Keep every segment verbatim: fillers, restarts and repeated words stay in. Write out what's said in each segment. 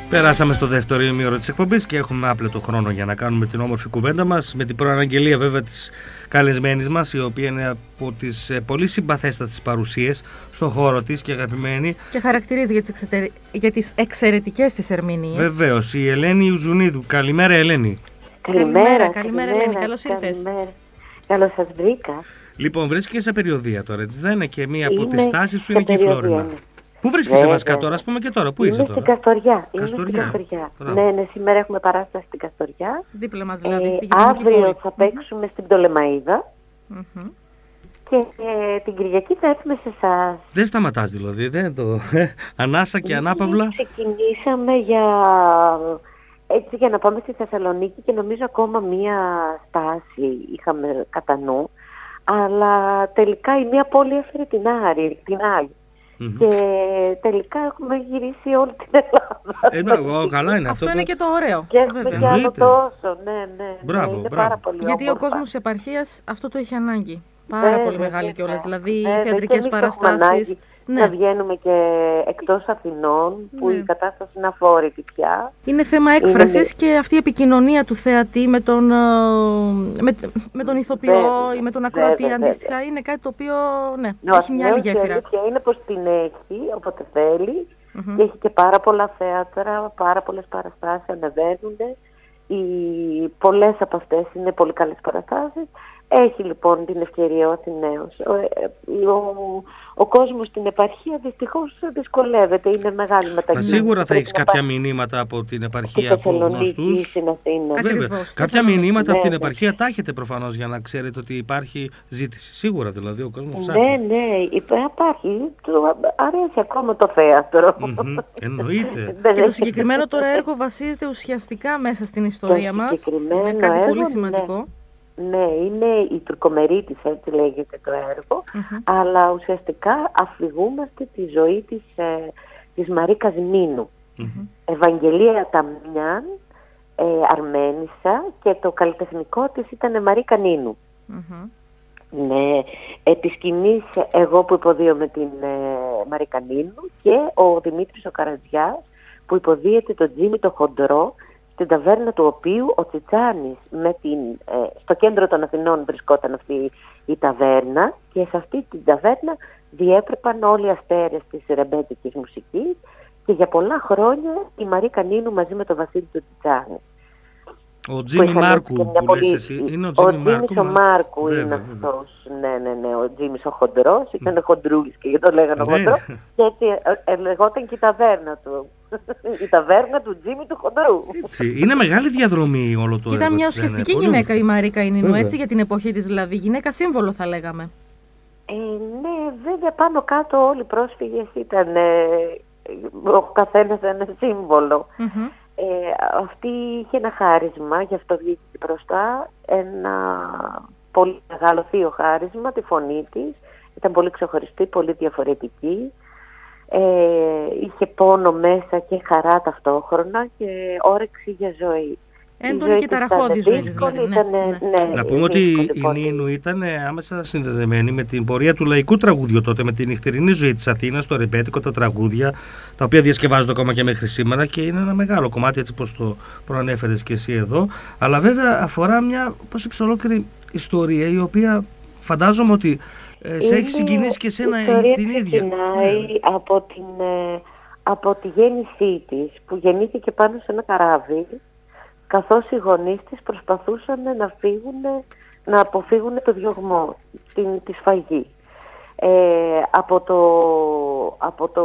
Περάσαμε στο δεύτερο ημίωρο της εκπομπής και έχουμε άπλετο χρόνο για να κάνουμε την όμορφη κουβέντα μας με την προαναγγελία βέβαια της καλεσμένης μας, η οποία είναι από τις πολύ συμπαθέστατες παρουσίες στον χώρο της και αγαπημένη. Και χαρακτηρίζει για τις, εξετε... για τις εξαιρετικές της ερμηνείες. Βεβαίως, η Ελένη Ιουζουνίδου. Καλημέρα, Ελένη. Καλημέρα, καλημέρα, καλημέρα Ελένη, καλώς ήρθες. Καλώς σας βρήκα. Λοιπόν, βρίσκεσαι σε περιοδία τώρα, έτσι δεν είναι? Και μία από Είμαι τις τάσεις σου είναι και η Φλόρινα. Πού βρίσκεσαι βασικά τώρα, ας πούμε και τώρα, πού είμαι είσαι τώρα? Στην Καστοριά. Καστοριά. Είμαι στην Καστοριά. Ναι, ναι, σήμερα έχουμε παράσταση στην Καστοριά. Δίπλα μας δηλαδή, ε, στην κοινωνική πόλη. Αύριο θα παίξουμε mm-hmm. στην Πτολεμαΐδα. Mm-hmm. Και ε, την Κυριακή θα έρθουμε σε εσάς. Δεν σταματάς δηλαδή, δεν το... Ανάσα και ανάπαυλα. Ξεκινήσαμε για... έτσι για να πάμε στη Θεσσαλονίκη και νομίζω ακόμα μία στάση είχαμε κατά νου. Αλλά τελικά η μία πόλη έφερε την άλλη. Την άλλη. Mm-hmm. Και τελικά έχουμε γυρίσει όλη την Ελλάδα. Ε, καλά είναι αυτό. Αυτό είναι που... και το ωραίο. Και έχουμε και άλλο τόσο. Ναι, ναι. Μπράβο, ναι, είναι μπράβο. πάρα πολύ Γιατί όμορφα. ο κόσμος της επαρχίας αυτό το έχει ανάγκη. Πάρα βέβαια, πολύ μεγάλη κιόλας. Δηλαδή βέβαια, θεατρικές παραστάσεις. Ναι. Να βγαίνουμε και εκτός Αθηνών, που ναι. η κατάσταση είναι αφόρητη πια. Είναι θέμα έκφρασης είναι... και αυτή η επικοινωνία του θεατή με τον, με, με τον ηθοποιό βέβαια, ή με τον ακροατή βέβαια, αντίστοιχα βέβαια. Είναι κάτι το οποίο ναι, ναι, έχει μια άλλη γέφυρα. Η είναι πως την έχει όποτε θέλει mm-hmm. και έχει και πάρα πολλά θέατρα, πάρα πολλές παραστάσεις ανεβαίνουν. Οι... Πολλές από αυτές είναι πολύ καλές παραστάσεις. Έχει λοιπόν την ευκαιρία ο Αθηναίος. Ο, ο, ο κόσμος στην επαρχία δυστυχώς δυσκολεύεται. Είναι μεγάλη μετακίνηση. Μα σίγουρα θα έχεις κάποια μηνύματα από την επαρχία από γνωστούς. Στην Αθήνα. Ακριβώς. Κάποια μηνύματα ναι, από την ναι. επαρχία τα έχετε προφανώς για να ξέρετε ότι υπάρχει ζήτηση. Σίγουρα δηλαδή ο κόσμος ψάχνει. Ναι, ναι, υπάρχει. Του αρέσει ακόμα το θέατρο. Mm-hmm. Εννοείται. Και το συγκεκριμένο τώρα έργο βασίζεται ουσιαστικά μέσα στην ιστορία μας. Είναι κάτι έργο, πολύ σημαντικό. Ναι. Ναι, είναι η Τουρκομερίτης, έτσι λέγεται το έργο, mm-hmm. αλλά ουσιαστικά αφηγούμαστε τη ζωή της, ε, της Μαρίκας Νίνου. Mm-hmm. Ευαγγελία Ταμιάν, ε, Αρμένισσα, και το καλλιτεχνικό της ήταν Μαρίκα Νίνου. Mm-hmm. Ναι, επί σκηνής εγώ που υποδίωμαι την ε, Μαρίκα Νίνου και ο Δημήτρης ο Καρατζιάς που υποδίεται τον Τζίμι το Χοντρό, στην ταβέρνα του οποίου ο Τσιτσάνης, με την, ε, στο κέντρο των Αθηνών βρισκόταν αυτή η ταβέρνα, και σε αυτή την ταβέρνα διέπρεπαν όλοι οι αστέρες της ρεμπέτικης μουσικής, και για πολλά χρόνια η Μαρίκα Νίνου μαζί με τον Βασίλη του Τσιτσάνη. Ο Τζίμι Μάρκου που πολύ... λες εσύ, είναι ο Τζίμι Μάρκου. Ο Τζίμις ο Μάρκου βέβαια, είναι βέβαια. αυτός, ναι, ναι, ναι, ο Τζίμις ο Χοντρός, ήταν mm. χοντρούλης και το λέγανε ναι. χοντρό, και έτσι ε, ε, λεγόταν και η ταβέρνα του. Η ταβέρνα του Τζίμι του Χοντρού. Έτσι. Είναι μεγάλη διαδρομή όλο το έργο. Ήταν μια ουσιαστική είναι. γυναίκα η Μαρίκα η Νίνου, έτσι, για την εποχή της, δηλαδή γυναίκα σύμβολο θα λέγαμε. Ε, ναι, βέβαια πάνω κάτω όλοι οι πρόσφυγες ήταν ε, ο καθένας ένα σύμβολο. Mm-hmm. Ε, αυτή είχε ένα χάρισμα, γι' αυτό βγήκε μπροστά, ένα πολύ μεγάλο θείο χάρισμα, τη φωνή της. Ήταν πολύ ξεχωριστή, πολύ διαφορετική. Ε, είχε πόνο μέσα και χαρά ταυτόχρονα και όρεξη για ζωή. Έντονη και ταραχώδη ζωή της δηλαδή. Ήταν, ναι, ναι, να πούμε ότι η Νίνου ήταν άμεσα συνδεδεμένη με την πορεία του λαϊκού τραγούδιου τότε, με την νυχτερινή ζωή της Αθήνας, το ρεμπέτικο, τα τραγούδια, τα οποία διασκευάζονται ακόμα και μέχρι σήμερα, και είναι ένα μεγάλο κομμάτι, έτσι πως το προανέφερες και εσύ εδώ. Αλλά βέβαια αφορά μια, πώς είπες, ολόκληρη ιστορία, η οποία φαντάζομαι ότι ε, σε έχει συγκινήσει και εσένα την ίδια. Ξεκινάει ναι. από, την, ε, από τη γέννησή της, που γεννήθηκε πάνω σε ένα καράβι, καθώς οι γονείς της προσπαθούσαν να φύγουν, να αποφύγουν το διωγμό, την, τη σφαγή. Ε, από, το, από, το,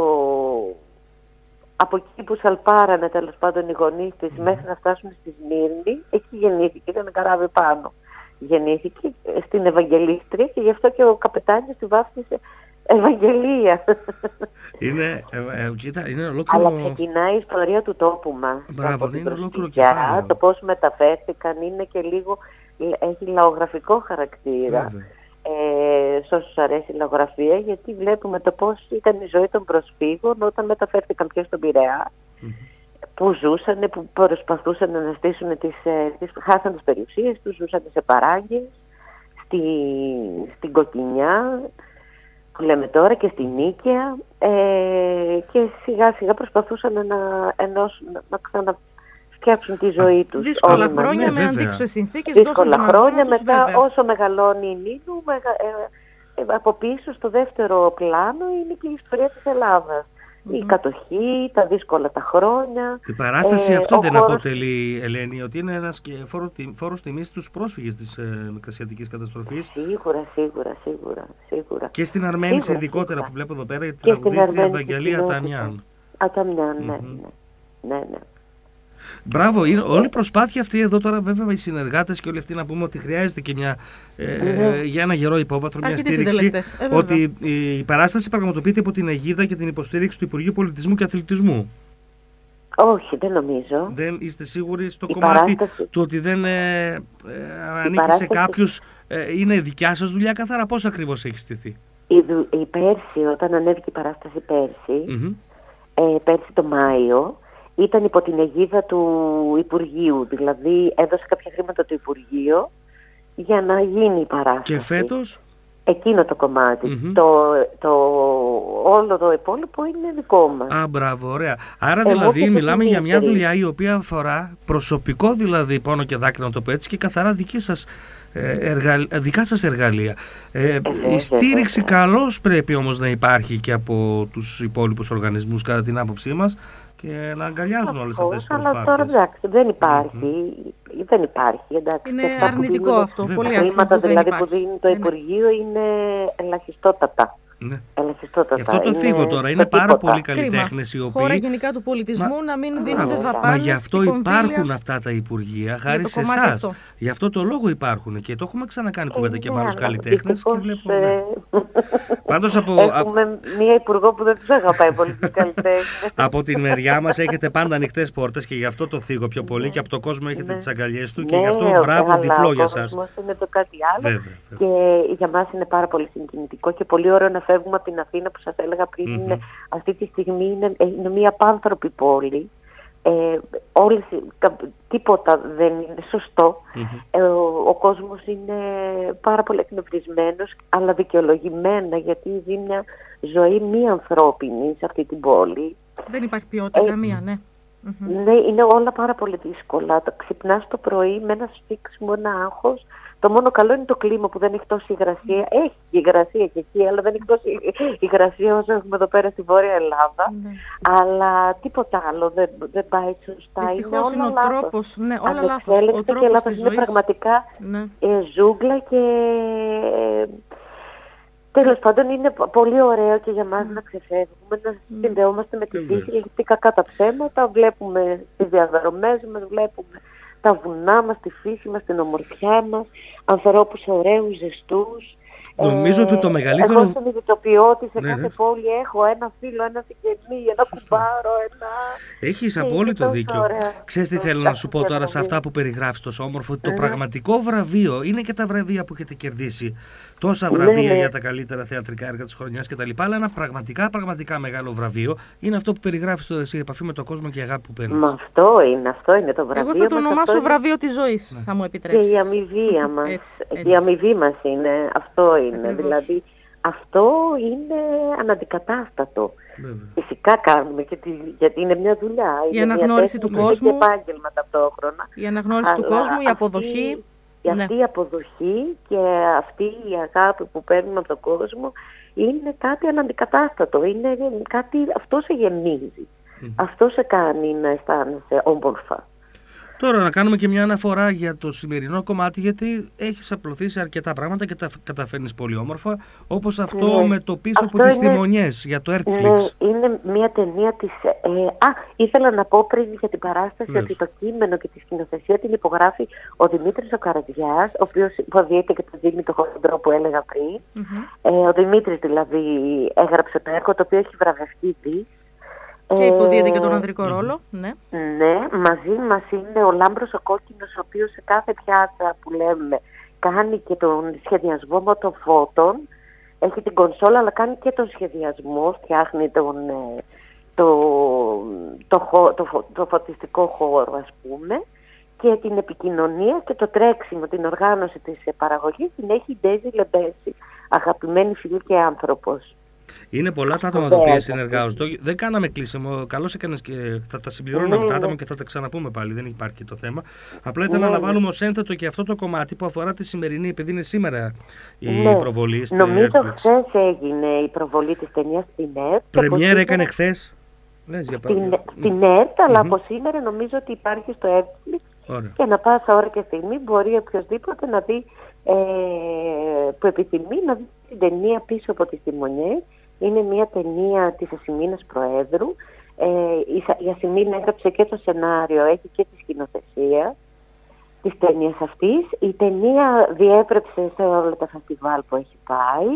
από εκεί που σαλπάρανε τέλος πάντων οι γονείς της mm. μέχρι να φτάσουν στη Σμύρνη, εκεί γεννήθηκε, ήταν καράβι πάνω. Γεννήθηκε στην Ευαγγελίστρια και γι' αυτό και ο καπετάνιος τη βάφτισε Ευαγγελία. Είναι, ε, ε, κοίτα, είναι ολόκληρο... Αλλά ξεκινάει η ιστορία του τόπου μας. Μπράβο, είναι ολόκληρο κεφάλαιο. Το πώς μεταφέρθηκαν είναι και λίγο, έχει λαογραφικό χαρακτήρα. Ε, σε όσους αρέσει η λαογραφία, γιατί βλέπουμε το πώς ήταν η ζωή των προσφύγων όταν μεταφέρθηκαν πια στον Πειραιά, mm-hmm. που ζούσαν, που προσπαθούσαν να αναστήσουν τις, τις χάσαν τις περιουσίες τους, ζούσαν σε παράγκες, στη, στην Κοκκινιά, που λέμε τώρα, και στη Νίκαια, ε, και σιγά σιγά προσπαθούσαν να, ενώσουν, να ξαναφτιάξουν τη ζωή τους. Δύσκολα χρόνια ναι, με αντίξωες συνθήκες. Δύσκολα χρόνια, τους, μετά βέβαια. όσο μεγαλώνει η Νίνου, μεγα, ε, ε, από πίσω στο δεύτερο πλάνο είναι και η ιστορία της Ελλάδας. Mm-hmm. Η κατοχή, τα δύσκολα τα χρόνια. Η παράσταση ε, αυτό δεν χώρος... αποτελεί, Ελένη, ότι είναι ένας φόρο, φόρος τιμής στους πρόσφυγες της ε, Μικρασιατικής καταστροφής. Σίγουρα, σίγουρα, σίγουρα, σίγουρα. Και στην Αρμένηση σίγουρα, ειδικότερα σίγουρα. που βλέπω εδώ πέρα, η τραγουδίστρια Ευαγγελία Αταμιάν. Αταμιάν, ναι, mm-hmm. ναι, ναι, ναι. Μπράβο, είναι όλη η προσπάθεια αυτή εδώ τώρα, βέβαια, οι συνεργάτες και όλοι αυτοί, να πούμε ότι χρειάζεται και μια, ε, mm-hmm. για ένα γερό υπόβαθρο, μια στήριξη. Ε, ότι η, η παράσταση πραγματοποιείται υπό την αιγίδα και την υποστήριξη του Υπουργείου Πολιτισμού και Αθλητισμού. Όχι, δεν νομίζω. Δεν είστε σίγουροι στο η κομμάτι παράσταση... του ότι δεν ε, ε, ανήκει παράσταση... σε κάποιους, ε, είναι δικιά σας δουλειά καθαρά, πώς ακριβώς έχει στηθεί? Η, δου... η πέρσι, όταν ανέβηκε η παράσταση πέρσι, mm-hmm. ε, πέρσι το Μάιο, ήταν υπό την αιγίδα του Υπουργείου, δηλαδή έδωσε κάποια χρήματα το Υπουργείο για να γίνει η παράσταση. Και φέτος? Εκείνο το κομμάτι. Mm-hmm. Το, το, όλο το υπόλοιπο είναι δικό μας. Α, μπράβο, ωραία. Άρα Εγώ δηλαδή μιλάμε για μια δουλειά η οποία αφορά προσωπικό, δηλαδή πόνο και δάκρυ, να το πω έτσι, και καθαρά δική σας, ε, εργα... δικά σας εργαλεία. Ε, ε, η στήριξη καλώς πρέπει όμως να υπάρχει και από τους υπόλοιπους οργανισμούς, κατά την άποψή μας, και να αγκαλιάζουν όλες αυτές τις προσπάθειες. Αλλά τώρα εντάξει, δεν υπάρχει. Mm-hmm. Δεν υπάρχει. Εντάξει, είναι αρνητικό δίνουν, αυτό. Πολύ άσχημο. Τα χρήματα δηλαδή που δίνει το Υπουργείο είναι ελαχιστότατα. Ναι. Ελαχιστότατα. Γι' αυτό το είναι θίγω τώρα. Είναι πάρα τίποτα. Πολλοί καλλιτέχνες οι οποίοι. Χώρα γενικά του πολιτισμού, μα... να μην δίνονται δαπάνες. Μα γι' αυτό υπάρχουν αυτά τα υπουργεία, χάρη σε εσάς. Γι' αυτό το λόγο υπάρχουν και το έχουμε ξανακάνει κουβέντα και με άλλους καλλιτέχνες. Πάντως από. Έχουμε μία υπουργό που δεν τους αγαπάει πολύ τους καλλιτέχνες. Από την μεριά μας έχετε πάντα ανοιχτές πόρτες και γι' αυτό το θίγω πιο πολύ και από το κόσμο έχετε τις αγκαλιές του και γι' αυτό μπράβο διπλό για εσάς. Είναι το κάτι άλλο. Και για μας είναι πάρα πολύ συγκινητικό και πολύ ωραίο να φεύγουμε από την Αθήνα που σας έλεγα πριν. Mm-hmm. Είναι, αυτή τη στιγμή είναι, είναι μια απάνθρωπη πόλη. Ε, όλες, τίποτα δεν είναι σωστό. Mm-hmm. Ε, ο, ο κόσμος είναι πάρα πολύ εκνευρισμένος, αλλά δικαιολογημένα, γιατί ζει μια ζωή μη ανθρώπινη σε αυτή την πόλη. Δεν υπάρχει ποιότητα ε, καμία, ναι. Mm-hmm. Ναι, είναι όλα πάρα πολύ δύσκολα. Ξυπνάς το πρωί με ένα σφίξιμο, ένα άγχος. Το μόνο καλό είναι το κλίμα που δεν έχει τόση υγρασία. Έχει υγρασία και εκεί, αλλά δεν έχει τόση υγρασία όσο έχουμε εδώ πέρα στη Βόρεια Ελλάδα. Ναι. Αλλά τίποτα άλλο δεν, δεν πάει σωστά. Δυστυχώς είναι, είναι ο τρόπος. Ναι, όλα λάθος. Ο τρόπος και λάθος είναι πραγματικά ναι. ε, ζούγκλα και... Ε, τέλος πάντων είναι πολύ ωραίο και για μας mm. να ξεφεύγουμε, να mm. συνδεόμαστε με τη φύση, γιατί κακά τα ψέματα, βλέπουμε τις διαδρομές μας, βλέπουμε τα βουνά μας, τη φύση μας, την ομορφιά μας, ανθρώπους ωραίους, ζεστούς. Νομίζω ε, ότι το μεγαλύτερο... Εγώ συνειδητοποιώ ότι σε ναι, κάθε ναι. πόλη έχω ένα φίλο, ένα συγγενή, ένα κουμπάρο, ένα... Έχεις απόλυτο δίκιο. Ωραία. Ξέρεις τι θέλω να σου πω τώρα σε αυτά που περιγράφεις τόσο όμορφο, ότι το mm. πραγματικό βραβείο είναι και τα βραβεία που έχετε κερδίσει. Τόσα βραβεία ναι. για τα καλύτερα θεατρικά έργα της χρονιάς κτλ. Αλλά ένα πραγματικά, πραγματικά μεγάλο βραβείο είναι αυτό που περιγράφεις τώρα εσύ, επαφή με τον κόσμο και η αγάπη που παίρνεις. Μα αυτό είναι, αυτό είναι το βραβείο. Εγώ θα το ονομάσω βραβείο της ζωής, ναι. θα μου επιτρέψεις. Και η αμοιβία μας. Έτσι, έτσι. Η αμοιβή μας είναι, αυτό είναι. Ακριβώς. Δηλαδή, αυτό είναι αναντικατάστατο. Βέβαια. Φυσικά κάνουμε, γιατί είναι μια δουλειά. Η αναγνώριση του κόσμου. Και επάγγελμα ταυτόχρονα. Η αναγνώριση του κόσμου, η αποδοχή. Και αυτή ναι. η αποδοχή και αυτή η αγάπη που παίρνουμε από τον κόσμο είναι κάτι αναντικατάστατο. Είναι κάτι, αυτό σε γεμίζει. Mm. Αυτό σε κάνει να αισθάνεσαι όμορφα. Τώρα να κάνουμε και μια αναφορά για το σημερινό κομμάτι, γιατί έχεις απλωθεί αρκετά πράγματα και τα καταφέρνεις πολύ όμορφα, όπως αυτό ναι. με το πίσω αυτό από τις τιμονιές για το Earthflix. Ναι, είναι μια ταινία της... Ε, α, ήθελα να πω πριν για την παράσταση Λες. ότι το κείμενο και τη σκηνοθεσία την υπογράφει ο Δημήτρης ο Καραδιάς, ο οποίος υποδίεται και το δείχνει το χοντρό που έλεγα πριν. Mm-hmm. Ε, ο Δημήτρης δηλαδή έγραψε το έργο, το οποίο έχει βραβευτεί δι. Και υποδίεται και τον ανδρικό ε, ρόλο, ναι. Ναι, μαζί μας είναι ο Λάμπρος ο Κόκκινος, ο οποίος σε κάθε πιάτσα που λέμε κάνει και τον σχεδιασμό με των φώτων. Έχει την κονσόλα, αλλά κάνει και τον σχεδιασμό, φτιάχνει τον, το, το, το, το, το φωτιστικό χώρο, ας πούμε. και την επικοινωνία και το τρέξιμο, την οργάνωση της παραγωγής την έχει η Ντέιζι Λεμπέση, αγαπημένη φίλη και άνθρωπος. Είναι πολλά τα άτομα τα οποία συνεργάζονται. Δεν κάναμε κλείσιμο. Καλώς έκανες και θα τα συμπληρώνουμε Ναι, τα άτομα ναι. και θα τα ξαναπούμε πάλι. Δεν υπάρχει το θέμα. Απλά ήθελα Ναι, να ναι. βάλουμε ως ένθετο και αυτό το κομμάτι που αφορά τη σημερινή, επειδή είναι σήμερα η Ναι. προβολή στη Νομίζω Netflix. χθες έγινε η προβολή της ταινίας στην ΕΡΤ. Πρεμιέρα έκανε χθες. Λες για Στην, παράδειγμα. στην ΕΡΤ, αλλά Μμμ. από σήμερα νομίζω ότι υπάρχει στο Netflix. Ωραία. Και ανά πάσα ώρα και στιγμή μπορεί οποιοδήποτε να δει, ε, που επιθυμεί να δει την ταινία Πίσω από τις Τιμονιές. Είναι μια ταινία της Ασημίνας Προέδρου. Ε, η, Σα- η Ασημίνα έγραψε και το σενάριο, έχει και τη σκηνοθεσία της ταινίας αυτής. Η ταινία διέπρεψε σε όλα τα φεστιβάλ που έχει πάει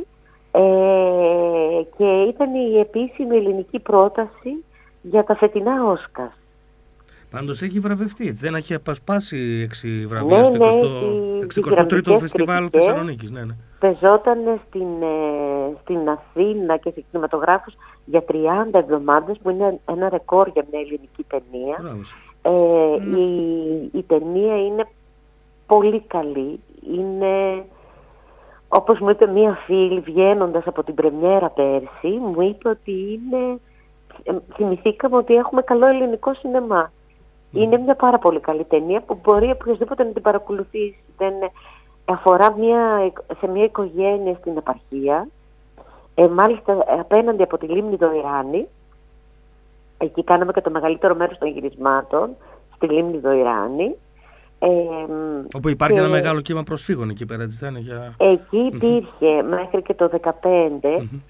ε, και ήταν η επίσημη ελληνική πρόταση για τα φετινά Όσκαρ. Πάντως έχει βραβευτεί, έτσι. Δεν έχει απασπάσει έξι βραβεία Ναι, στο ναι, εικοστό έχει εξηκοστό τρίτο διγραμμικές Φεστιβάλ κριτικές. Θεσσαλονίκης. Ναι, ναι. Πεζόταν στην, ε, στην Αθήνα και σε κινηματογράφους για τριάντα εβδομάδες, που είναι ένα ρεκόρ για μια ελληνική ταινία. Μπράβο. Ε, η, η ταινία είναι πολύ καλή. Είναι, όπως μου είπε μία φίλη βγαίνοντας από την πρεμιέρα πέρσι, μου είπε ότι είναι, ε, θυμηθήκαμε ότι έχουμε καλό ελληνικό σινεμά. Είναι μια πάρα πολύ καλή ταινία που μπορεί οποιοδήποτε να την παρακολουθήσει. Δεν, αφορά μια, σε μια οικογένεια στην επαρχία, ε, μάλιστα απέναντι από τη λίμνη Δοϊράνη. Εκεί κάναμε και το μεγαλύτερο μέρος των γυρισμάτων, στη λίμνη Δοϊράνη. Ε, Όπου υπάρχει και ένα μεγάλο κύμα προσφύγων εκεί πέρα, έτσι δεν είναι, για... εκεί υπήρχε μέχρι και το δύο χιλιάδες δεκαπέντε. Μμμ.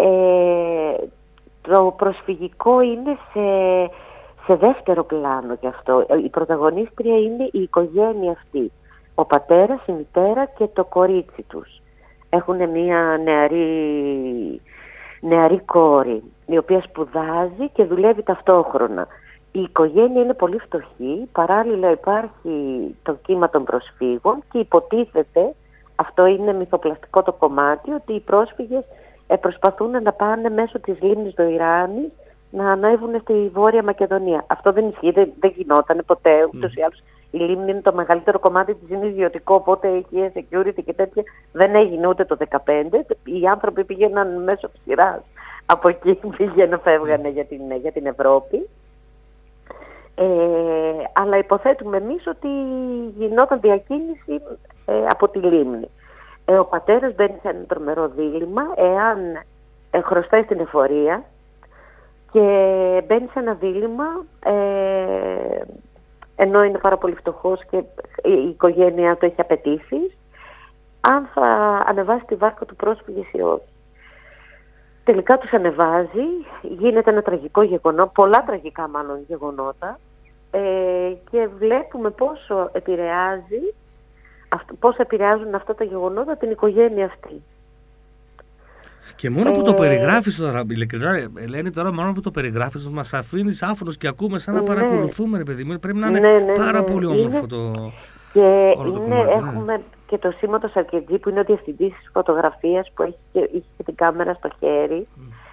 Ε, το προσφυγικό είναι σε, σε δεύτερο πλάνο γι' αυτό. Η πρωταγωνίστρια είναι η οικογένεια αυτή. Ο πατέρας, η μητέρα και το κορίτσι τους. Έχουν μια νεαρή, νεαρή κόρη, η οποία σπουδάζει και δουλεύει ταυτόχρονα. Η οικογένεια είναι πολύ φτωχή, παράλληλα υπάρχει το κύμα των προσφύγων και υποτίθεται, αυτό είναι μυθοπλαστικό το κομμάτι, ότι οι πρόσφυγες ε, προσπαθούν να πάνε μέσω της λίμνης Δοϊράνης να ανέβουν στη Βόρεια Μακεδονία. Αυτό δεν ισχύει, δεν, δεν γινόταν ποτέ, ούτως ή άλλως. Η λίμνη είναι το μεγαλύτερο κομμάτι της, είναι ιδιωτικό, οπότε έχει security και τέτοια. Δεν έγινε ούτε το δύο χιλιάδες δεκαπέντε. Οι άνθρωποι πήγαιναν μέσω ξηράς. Από εκεί πήγαιναν, φεύγανε για την, για την Ευρώπη. Ε, αλλά υποθέτουμε εμείς ότι γινόταν διακίνηση ε, από τη λίμνη. Ε, ο πατέρας μπαίνει σε ένα τρομερό δίλημμα, εάν ε, χρωστάει στην εφορία και μπαίνει σε ένα δίλημμα, ε, ενώ είναι πάρα πολύ φτωχός και η οικογένειά του έχει απαιτήσεις, αν θα ανεβάσει τη βάρκα του πρόσφυγες ή όχι. Τελικά τους ανεβάζει, γίνεται ένα τραγικό γεγονό, πολλά τραγικά μάλλον γεγονότα, ε, και βλέπουμε πόσο επηρεάζει, αυτό, πόσο επηρεάζουν αυτά τα γεγονότα την οικογένεια αυτή. Και μόνο που Ε, το περιγράφεις τώρα, ειλικρινά, Ελένη, τώρα μόνο που το περιγράφεις, μας αφήνεις άφωνος και ακούμε σαν να Ναι. παρακολουθούμε, ρε παιδί μου. Πρέπει να είναι Ναι, ναι, πάρα ναι. πολύ Είναι- όμορφο το. Και όλο το είναι, κομμάτι, ναι. έχουμε και το Σήματο Σαρκετζή, που είναι ο διευθυντής της φωτογραφίας, που έχει και, έχει και την κάμερα στο χέρι,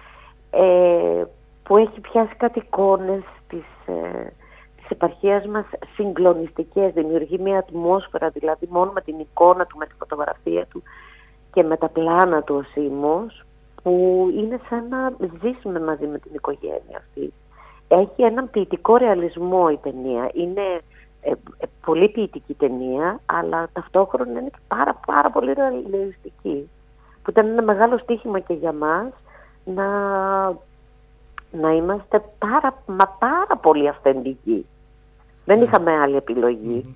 ε, που έχει πιάσει κάτι εικόνες της, ε, της επαρχίας μας συγκλονιστικές. Δημιουργεί μια ατμόσφαιρα, δηλαδή μόνο με την εικόνα του, με τη φωτογραφία του και με τα πλάνα του ο Σίμος, που είναι σαν να ζήσουμε μαζί με την οικογένεια αυτή. Έχει έναν ποιητικό ρεαλισμό η ταινία. Είναι ε, ε, πολύ ποιητική ταινία, αλλά ταυτόχρονα είναι και πάρα, πάρα πολύ ρεαλιστική. Που ήταν ένα μεγάλο στοίχημα και για μας να, να είμαστε πάρα, μα πάρα πολύ αυθεντικοί. Δεν είχαμε άλλη επιλογή.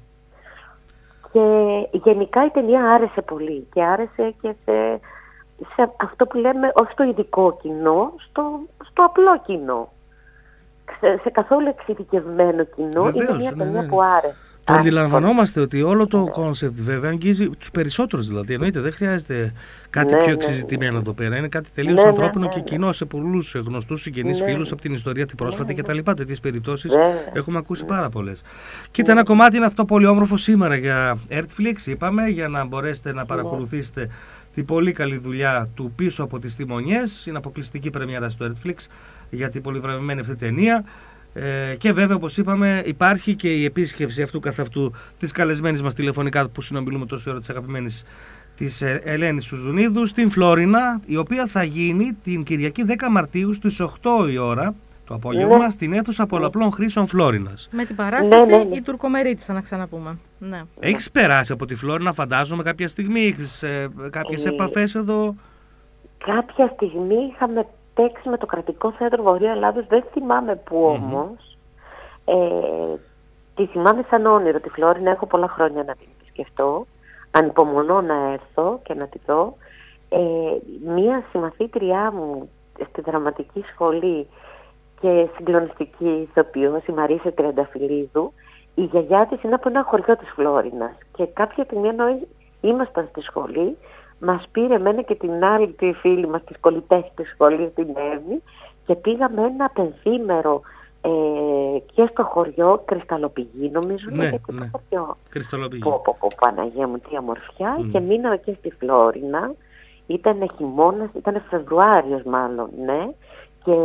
Και γενικά η ταινία άρεσε πολύ και άρεσε και σε, σε αυτό που λέμε, όχι στο ειδικό κοινό, στο, στο απλό κοινό. Σε, σε καθόλου εξειδικευμένο κοινό. Βεβαίως, είναι μια ναι, ταινία ναι. που άρεσε. Το Α, αντιλαμβανόμαστε ότι όλο το κόνσεπτ βέβαια αγγίζει τους περισσότερους, δηλαδή. Εννοείται, δεν χρειάζεται κάτι Ναι, πιο ναι, εξεζητημένο ναι. εδώ πέρα. Είναι κάτι τελείως Ναι, ναι, ανθρώπινο ναι, και ναι. κοινό σε πολλούς γνωστούς συγγενείς, Ναι, φίλους ναι. από την ιστορία την πρόσφατη Ναι, ναι. κτλ. Τέτοιες περιπτώσεις Βέβαια. έχουμε ακούσει πάρα πολλές. Κοίτα, ένα κομμάτι είναι αυτό πολύ όμορφο σήμερα για Netflix, είπαμε, για να μπορέσετε να παρακολουθήσετε την πολύ καλή δουλειά του Πίσω από τις Τιμονιές. Είναι αποκλειστική πρεμιέρα στο Netflix για την πολυβραβευμένη αυτή ταινία. Ε, και βέβαια, όπως είπαμε, υπάρχει και η επίσκεψη αυτού καθ' αυτού της καλεσμένης μας τηλεφωνικά που συνομιλούμε τόση ώρα, της αγαπημένης της Ελένης Σουζουνίδου, στην Φλόρινα, η οποία θα γίνει την Κυριακή δέκα Μαρτίου στις οκτώ η ώρα το απόγευμα, ναι, στην αίθουσα πολλαπλών χρήσεων Φλόρινας. Με την παράσταση ναι, ναι, ναι. η Τουρκομερίτισσα, να ξαναπούμε. Ναι. Έχεις περάσει από τη Φλόρινα, φαντάζομαι, κάποια στιγμή, έχεις ε, κάποιες ε, επαφές εδώ? Κάποια στιγμή είχαμε παίξει με το Κρατικό Θέατρο Βορείου Ελλάδος, δεν θυμάμαι πού όμως. Mm-hmm. Ε, τη θυμάμαι σαν όνειρο τη Φλόρινα, έχω πολλά χρόνια να την επισκεφτώ. Ανυπομονώ να έρθω και να τη δω. Ε, μία συμμαθήτριά μου στη δραματική σχολή και συγκλονιστική ηθοποιός, η Μαρίσα Τριανταφυλλίδου, η γιαγιά της είναι από ένα χωριό της Φλόρινας. Και κάποια στιγμή, ενώ ήμασταν στη σχολή, μας πήρε εμένα και την άλλη τη φίλη μας, τις κολλητές της σχολής, την Εύη, και πήγαμε ένα πενθήμερο ε, και στο χωριό, Κρυσταλλοπηγή νομίζω, ναι, και ναι. το χωριό. Κρυσταλλοπηγή. Πω, πω, πω, Παναγία μου, τι αμορφιά. Mm. Και μείναμε και στη Φλόρινα. Ήταν χειμώνας, ήταν Φεβρουάριος μάλλον, ναι. Και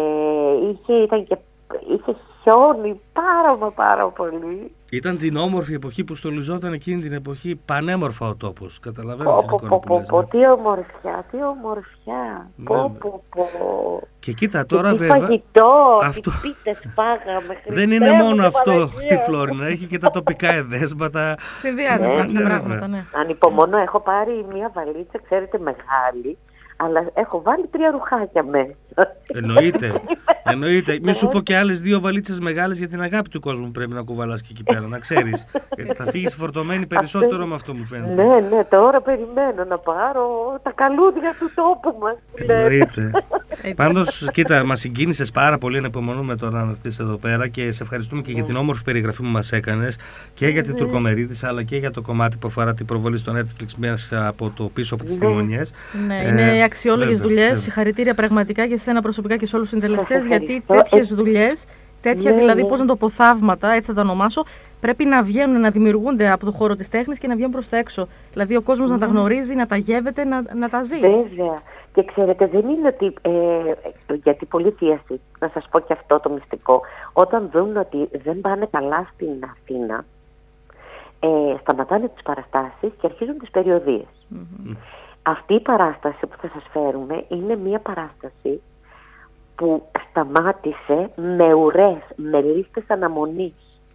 είχε, ήταν και, είχε χιόνι πάρα μα πάρα πολύ. Ήταν την όμορφη εποχή που στολιζόταν εκείνη την εποχή πανέμορφα ο τόπος. Καταλαβαίνω την εικόνα πω, που πω, λες, πω, ναι. τι ομορφιά, τι ομορφιά. Ναι, Πω, πω, πω. Και κοίτα τώρα, και βέβαια. Φαγητό, αυτό... τι πίτες πάγαμε. Δεν είναι μόνο αυτό στη Φλόρινα, έχει και τα τοπικά εδέσματα. Συνδυάζει ναι, κάποια ναι, πράγματα, ναι. Ανυπομονώ, έχω πάρει μια βαλίτσα, ξέρετε, μεγάλη, αλλά έχω βάλει τρία ρουχάκια μέσα. Εννοείται. Εννοείται. Μη σου πω και άλλες δύο βαλίτσες μεγάλες για την αγάπη του κόσμου που πρέπει να κουβαλάς και εκεί πέρα, να ξέρεις. Γιατί θα φύγεις φορτωμένη περισσότερο με αυτό, μου φαίνεται. Ναι, ναι, τώρα περιμένω να πάρω τα καλούδια του τόπου μας. Εννοείται. Πάντως, κοίτα, μας συγκίνησες πάρα πολύ, ανυπομονούμε τώρα να έρθεις εδώ πέρα και σε ευχαριστούμε και για την όμορφη περιγραφή που μας έκανες και για την Τουρκομερίτισσα, αλλά και για το κομμάτι που αφορά την προβολή στο Netflix μέσα από το πίσω από τις τιμονιές. Ναι, είναι αξιόλογες δουλειές. Συγχαρητήρια πραγματικά και σε ένα προσωπικά και σε όλους τους συντελεστές, γιατί τέτοιες δουλειές, τέτοια ναι, δηλαδή, ναι. πώς να το πω, θαύματα, έτσι θα τα ονομάσω, πρέπει να βγαίνουν, να δημιουργούνται από το χώρο της τέχνης και να βγαίνουν προς τα έξω. Δηλαδή ο κόσμος mm. να τα γνωρίζει, να τα γεύεται, να, να τα ζει. Βέβαια. Και ξέρετε, δεν είναι ότι, ε, γιατί πολλοί θίαση, να σας πω και αυτό το μυστικό, όταν δουν ότι δεν πάνε καλά στην Αθήνα, ε, σταματάνε τις παραστάσεις και αρχίζουν τις περιοδίες. Mm-hmm. Αυτή η παράσταση που θα σας φέρουμε είναι μια παράσταση που σταμάτησε με ουρές, με λίστες αναμονής.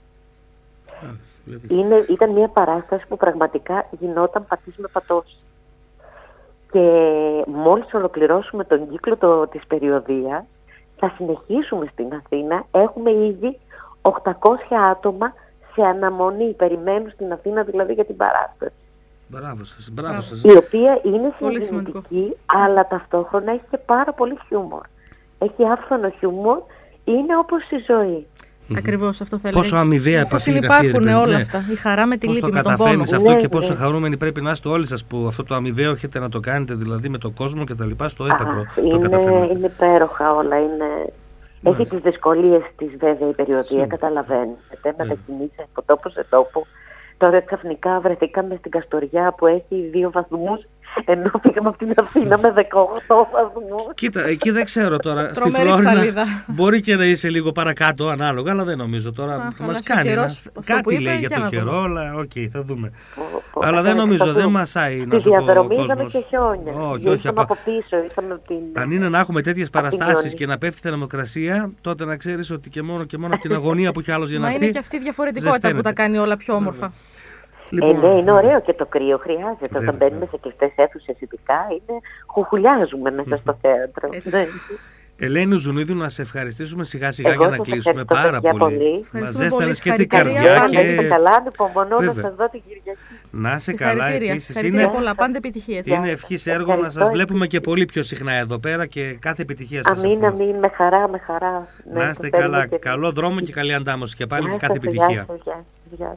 Είναι, ήταν μια παράσταση που πραγματικά γινόταν πατής με πατός. Και μόλις ολοκληρώσουμε τον κύκλο το, της περιοδίας, θα συνεχίσουμε στην Αθήνα. Έχουμε ήδη οκτακόσια άτομα σε αναμονή, περιμένουν στην Αθήνα δηλαδή για την παράσταση. Μπράβο σας, μπράβο σας. Η οποία είναι συγκινητική, αλλά ταυτόχρονα έχει και πάρα πολύ χιούμορ. Έχει άφθονο χιούμορ, είναι όπως η ζωή. Ακριβώς αυτό θα πόσο αμοιβαία επαφή είναι αυτή. Υπάρχουν όλα αυτά. Η χαρά με τη λύπη, με τον πόνο. Πώς το καταφέρνεις αυτό ναι, και πόσο ναι. χαρούμενοι πρέπει να είστε όλοι σας που αυτό το αμοιβαίο έχετε να το κάνετε δηλαδή με τον κόσμο και τα λοιπά στο έπακρο. Είναι, είναι υπέροχα όλα. Είναι... Έχει τις δυσκολίες της βέβαια η περιοδία, καταλαβαίνετε. Μετακινήσεις από τόπο σε τόπο. Τώρα ξαφνικά βρεθήκαμε στην Καστοριά που έχει δύο βαθμούς, ενώ πήγαμε από την Αθήνα με δεκαοκτώ βαθμούς. Κοίτα, εκεί δεν ξέρω τώρα. Στη Φλόρινα μπορεί και να είσαι λίγο παρακάτω ανάλογα, αλλά δεν νομίζω τώρα. Α, θα μας κάνει καιρός, ένα... κάτι είπε, λέει για, για το καιρό, αλλά οκ, okay, θα δούμε. Ο, ο, αλλά δεν νομίζω, δεν μασάει να σου πω ο κόσμος. Στη διαδρομή είδαμε και χιόνια. Όχι, όχι, από... από πίσω, ήρθαμε από την... Αν είναι να έχουμε τέτοιες παραστάσεις και να πέφτει η θερμοκρασία, τότε να ξέρεις ότι και μόνο και μόνο από την αγωνία που έχει άλλος για να πει. Μα είναι και αυτή η διαφορετικότητα που τα κάνει όλα πιο όμορφα. Λοιπόν, ε, ναι, είναι ωραίο και το κρύο χρειάζεται. Βέβαια. Όταν μπαίνουμε σε κλειστές αίθουσες ειδικά, είναι χουχουλιάζουμε μέσα στο θέατρο. Ναι. Ελένη Ζουνίδου, να σε ευχαριστήσουμε σιγά σιγά για να κλείσουμε πάρα πολύ. πολύ. Μας ζέστανες και την καρδιά. Και... Να είστε καλά, ανυπομονώ να σας δω την Κυριακή. Να είσαι καλά, επίσης. Είναι πολλά, πάντα επιτυχίες. Είναι ευχής έργο να σας βλέπουμε και πολύ πιο συχνά εδώ πέρα και κάθε επιτυχία σας. Αμήν, αμήν, με χαρά, με χαρά. Να είστε καλά. Καλό δρόμο και καλή αντάμωση και πάλι και κάθε επιτυχία.